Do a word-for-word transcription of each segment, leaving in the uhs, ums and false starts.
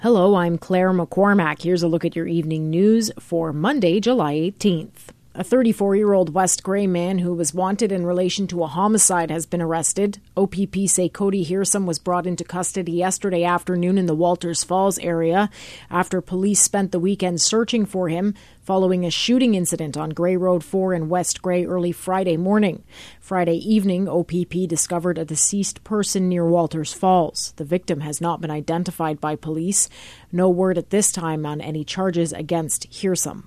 Hello, I'm Claire McCormack. Here's a look at your evening news for Monday, July eighteenth. A thirty-four-year-old West Grey man who was wanted in relation to a homicide has been arrested. O P P say Cody Hearsum was brought into custody yesterday afternoon in the Walters Falls area after police spent the weekend searching for him following a shooting incident on Grey Road four in West Grey early Friday morning. Friday evening, O P P discovered a deceased person near Walters Falls. The victim has not been identified by police. No word at this time on any charges against Hearsum.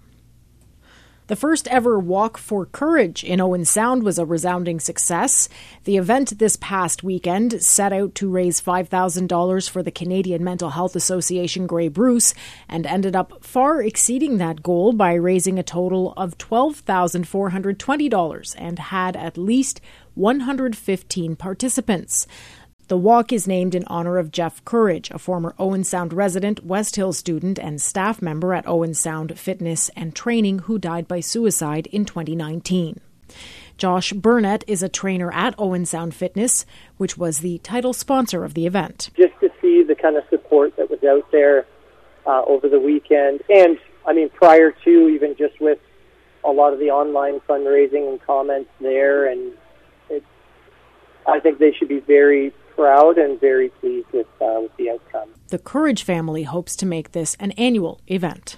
The first ever Walk for Courage in Owen Sound was a resounding success. The event this past weekend set out to raise five thousand dollars for the Canadian Mental Health Association Grey Bruce and ended up far exceeding that goal by raising a total of twelve thousand four hundred twenty dollars and had at least one hundred fifteen participants. The walk is named in honor of Jeff Courage, a former Owen Sound resident, West Hill student, and staff member at Owen Sound Fitness and Training who died by suicide in twenty nineteen. Josh Burnett is a trainer at Owen Sound Fitness, which was the title sponsor of the event. Just to see the kind of support that was out there uh, over the weekend, and I mean prior to, even just with a lot of the online fundraising and comments there, and it's, I think they should be very proud and very pleased with, uh, with the outcome. The Courage family hopes to make this an annual event.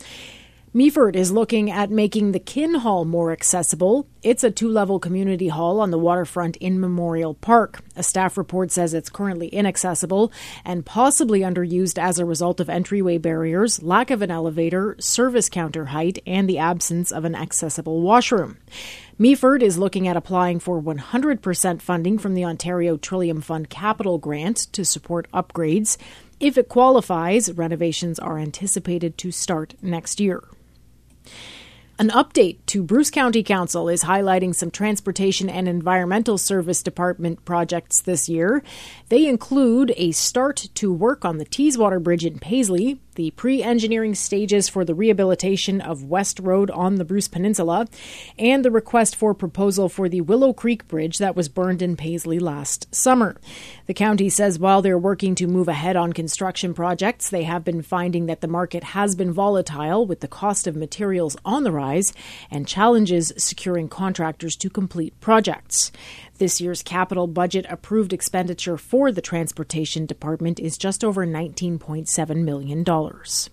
Meaford is looking at making the Kin Hall more accessible. It's a two-level community hall on the waterfront in Memorial Park. A staff report says it's currently inaccessible and possibly underused as a result of entryway barriers, lack of an elevator, service counter height, and the absence of an accessible washroom. Meaford is looking at applying for one hundred percent funding from the Ontario Trillium Fund Capital Grant to support upgrades. If it qualifies, renovations are anticipated to start next year. An update to Bruce County Council is highlighting some Transportation and Environmental Service Department projects this year. They include a start to work on the Teeswater Bridge in Paisley, the pre-engineering stages for the rehabilitation of West Road on the Bruce Peninsula, and the request for proposal for the Willow Creek Bridge that was burned in Paisley last summer. The county says while they're working to move ahead on construction projects, they have been finding that the market has been volatile with the cost of materials on the rise and challenges securing contractors to complete projects. This year's capital budget approved expenditure for the Transportation Department is just over nineteen point seven million dollars.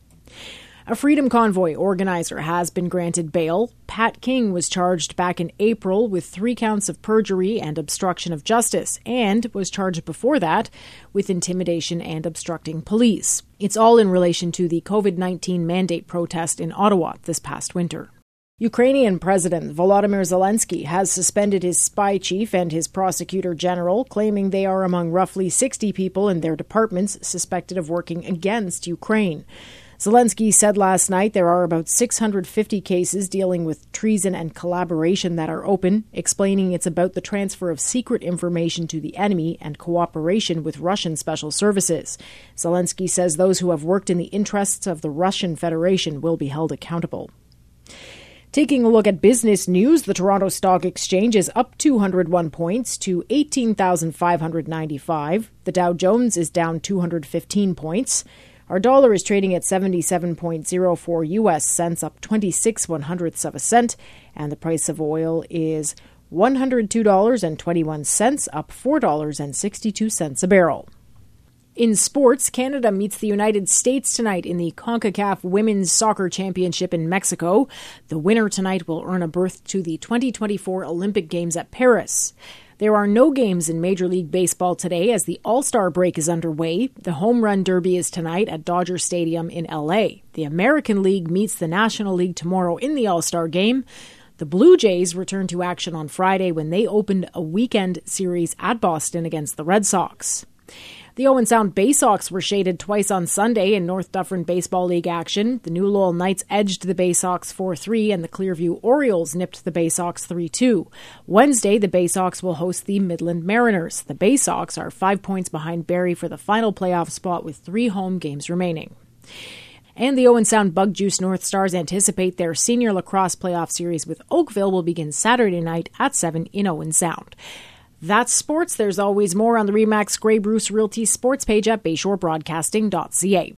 A Freedom Convoy organizer has been granted bail. Pat King was charged back in April with three counts of perjury and obstruction of justice and was charged before that with intimidation and obstructing police. It's all in relation to the COVID nineteen mandate protest in Ottawa this past winter. Ukrainian President Volodymyr Zelensky has suspended his spy chief and his prosecutor general, claiming they are among roughly sixty people in their departments suspected of working against Ukraine. Zelensky said last night there are about six hundred fifty cases dealing with treason and collaboration that are open, explaining it's about the transfer of secret information to the enemy and cooperation with Russian special services. Zelensky says those who have worked in the interests of the Russian Federation will be held accountable. Taking a look at business news, the Toronto Stock Exchange is up two hundred one points to eighteen thousand five hundred ninety-five. The Dow Jones is down two hundred fifteen points. Our dollar is trading at seventy-seven point zero four U S cents, up twenty-six one hundredths of a cent, and the price of oil is one hundred two dollars and twenty-one cents, up four dollars and sixty-two cents a barrel. In sports, Canada meets the United States tonight in the CONCACAF Women's Soccer Championship in Mexico. The winner tonight will earn a berth to the twenty twenty-four Olympic Games at Paris. There are no games in Major League Baseball today as the All-Star break is underway. The Home Run Derby is tonight at Dodger Stadium in L A. The American League meets the National League tomorrow in the All-Star game. The Blue Jays return to action on Friday when they opened a weekend series at Boston against the Red Sox. The Owen Sound Bay Sox were shaded twice on Sunday in North Dufferin Baseball League action. The New Lowell Knights edged the Bay Sox four three, and the Clearview Orioles nipped the Bay Sox three two. Wednesday, the Bay Sox will host the Midland Mariners. The Bay Sox are five points behind Barrie for the final playoff spot with three home games remaining. And the Owen Sound Bug Juice North Stars anticipate their senior lacrosse playoff series with Oakville will begin Saturday night at seven in Owen Sound. That's sports. There's always more on the RE/MAX Grey Bruce Realty sports page at bayshore broadcasting dot c a.